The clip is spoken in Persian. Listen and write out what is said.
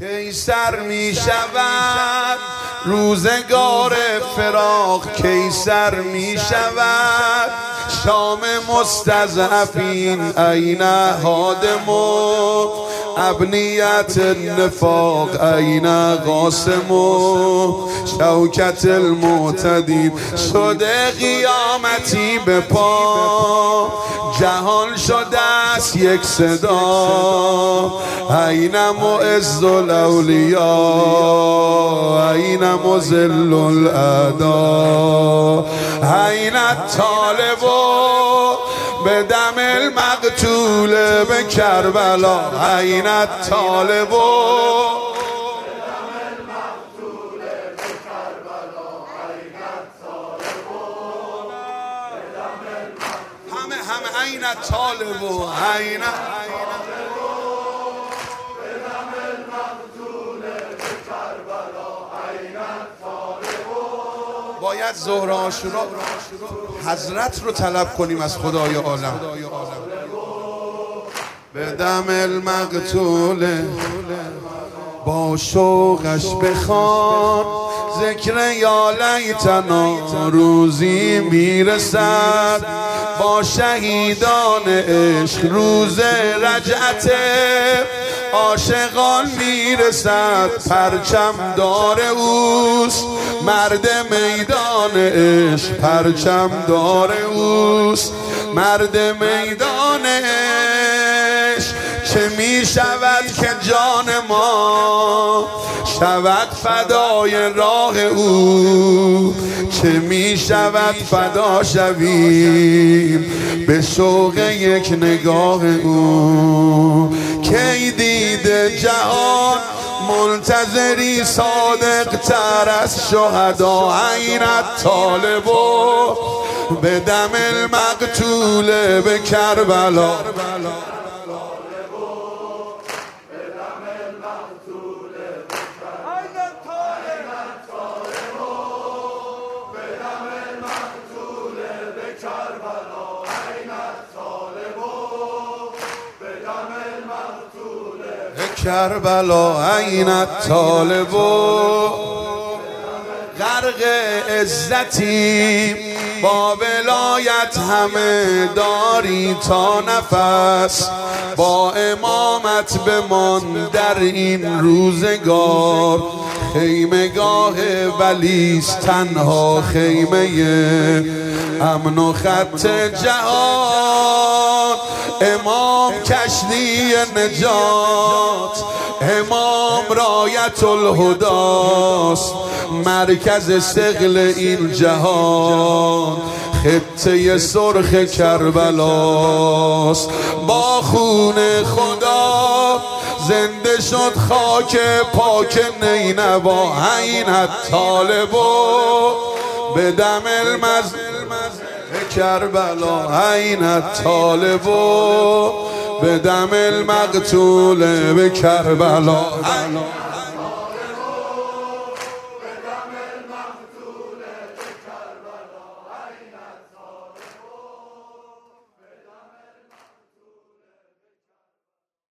کی سر می شود روزگار فراق، کی سر می شود شام مستضعفین، این هادم ابنیت النفاق، این قاسم شوکت المعتدین. شده قیامتی به پا، جهان شده است یک صدا، این معز الاولیاء، این مذل الاعداء، این الطالب به دم المقتول به کربلا، این الطالب همه این الطالب این باید ظهر عاشورا حضرت رو طلب کنیم از خدای عالم. به دم المقتول با شوقش بخوان، ذکر یا لیتنا روزی میرسد، با شهیدان عشق روز رجعت عاشقان میرسد. پرچم دار اوست مرد میدان عشق، پرچم دار اوست مرد میدان عشق. چه می شود که جان ما شود فدای راه او، چه می شود فدا شویم به شوق یک نگاه او. کی دیده جهان منتظری صادق تر از شهدا، این الطالب به دم المقتول به کربلا. کربلا این الطالب غرق عزتی، با ولایت همه داری تا نفس، با امامت بمان در این روزگار. خیمگاه ولیست تنها خیمه امن و خط جهان، امام کشتی نجات، امام رایت الهداست، مرکز ثقل این جهان، خطه سرخ کربلاست. با خون خدا زنده شد خاک پاک نینوا، این الطالب به دم کربلا، این الطالب به دم المقتول به کربلا.